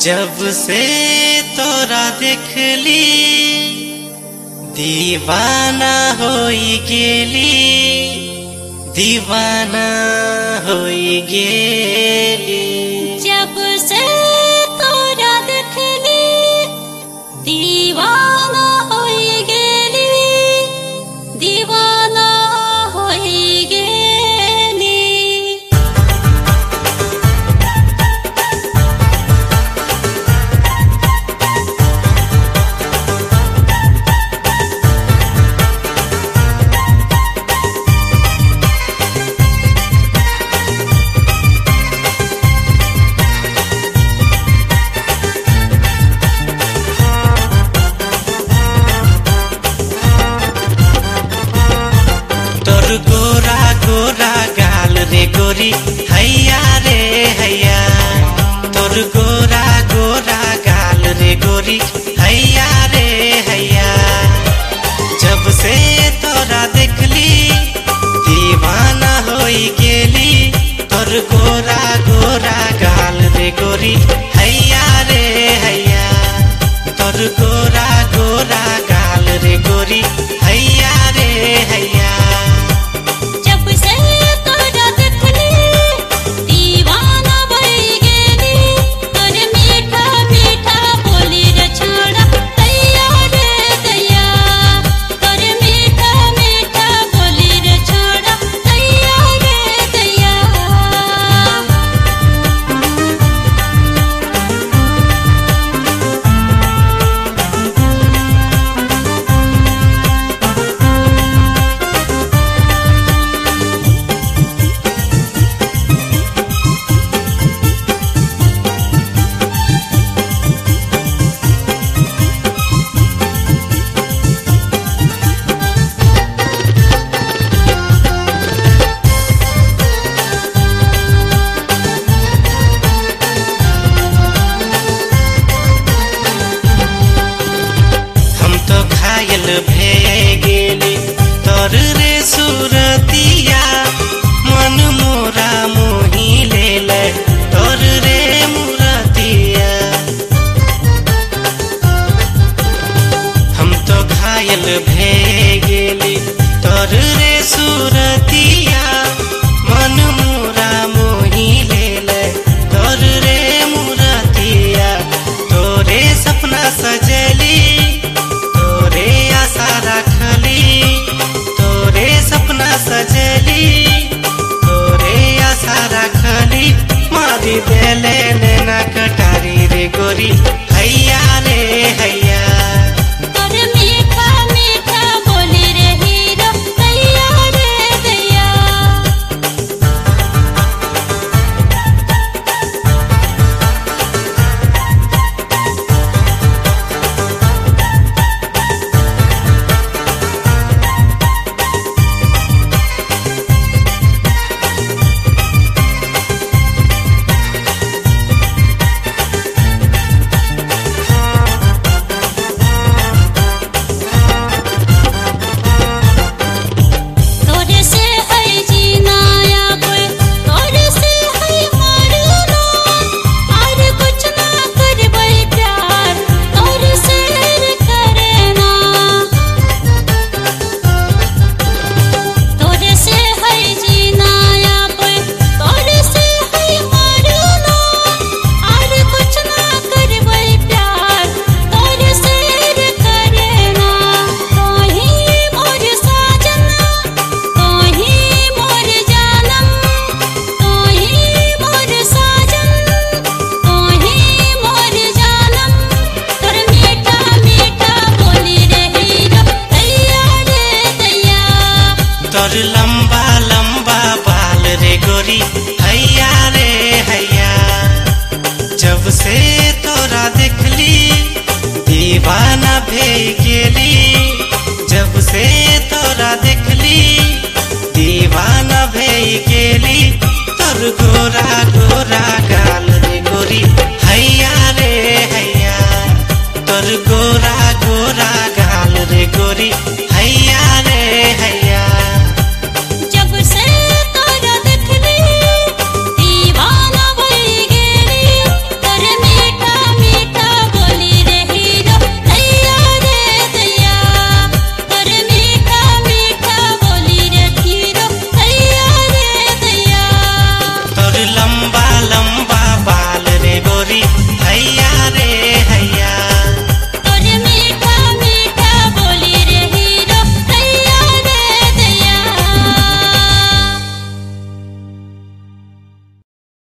जब से तोरा देखली दीवाना होई गेली, दीवाना होई गेली। जब से तोरा देखली दीवाना होई गेली, दीवाना होई गेली। गोरा गोरा गाल रे गोरी हैया रे हैया, तोर गोरा गोरा गाल रे गोरी हैया रे हैया। जब से तोरा देखली दीवाना होई गेली, तोर गोरा गोरा गाल रे गोरी हैया रे हैया, तोर गोरा गोरा गाल रे गोरी हैया रे हैया। भे गेली तोर रे सूरतिया, मन मोरा मोही ले तोर रे मूरतिया। हम तो घायल भे गेली तोर रे सूरतिया, मन मोरा मोही ले तोर रे मूरतिया। तोरे सपना सजली सजली, तोरे आशा रखली, मारी देले नैना कटारी रे गोरी हैया रे हैया। तोर मीठा मीठा बोली रे हीरो दैया रे दैया। तोर लंबा लंबा बाल रे गोरी हैया रे हैया। जब से तोरा देखली दीवाना भे गेली, जब से तोरा देखली दीवाना भे गेली। तोर गोरा गोरा गाल रे गोरी हैया रे हैया, तोर गोरा गोरा गाल रे गोरी हैया रे हैया। जब से तोरा देखली दीवाना भई गेली, तोर मीठा लंबा